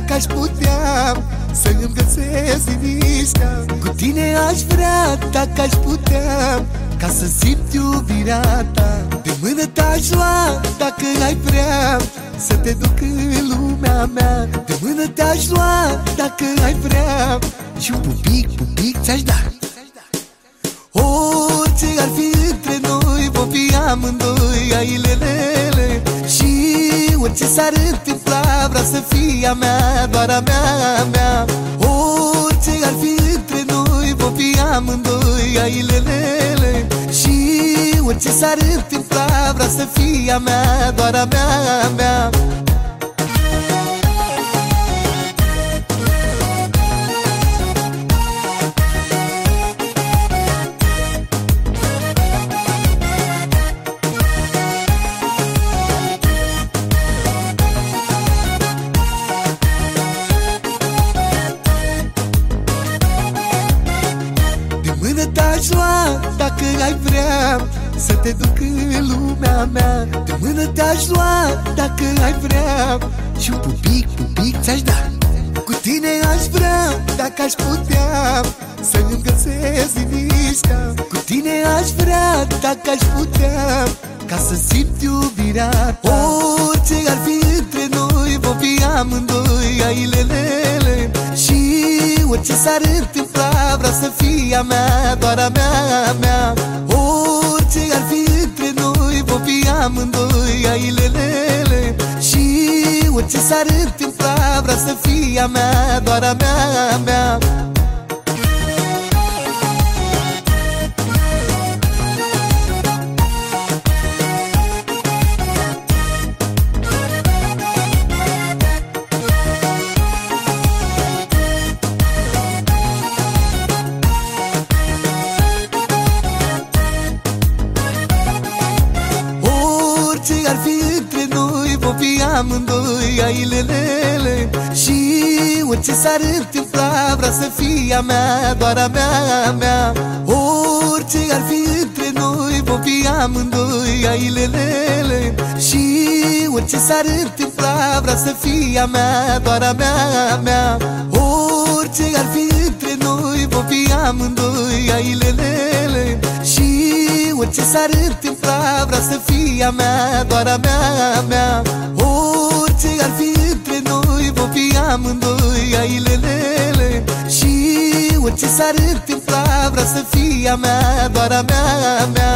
dacă aș putea să-mi găsesc liniștea. Cu tine aș vrea, dacă aș putea, ca să simt iubirea ta. De mână te-aș lua, dacă ai vrea, să te duc în lumea mea. De mână te-aș lua, dacă ai vrea, și un pupic ți-aș da. Orice ar fi între noi, vom fi amândoi ailelele. Și orice s-ar întâmpla, vreau să fie a mea, doar a mea. Orice ar fi între noi, vom fi amândoi ailelele. Și orice s-ar întâmpla, vreau să fie a mea, doar a mea. Te-aș lua, dacă ai vrea, să te duc în lumea mea. De mână te-aș lua, dacă ai vrea, și un pupic ți-aș da. Cu tine aș vrea, dacă aș putea, să-mi găsesc liniștea. Cu tine aș vrea, dacă aș putea, ca să simt iubirea ta. Orice ar fi între noi, vom fi amândoi ailelele. Și orice s-ar întâmpla, vreau să fie a mea, doar a mea. Orice ar fi între noi, vom fi amândoi ailelele. Și orice s-ar întâmpla, vreau să fie a mea, doar a mea. Orice ar fi între noi, vom fi amândoi ailelele. Și orice s-ar întâmpla, vreau să fie a mea, doar a mea. Orice ar fi între noi, vom fi amândoi ailelele. Și orice s-ar întâmpla, vreau să fie a mea, doar a mea. Orice ar fi între noi, vom fi amândoi ailelele. Și orice s-ar întâmpla, vreau să fie a mea, doar a mea. Orice ar fi între noi, vom fi amândoi ailelele. Și orice s-ar întâmpla, vreau să fie a mea, doar a mea.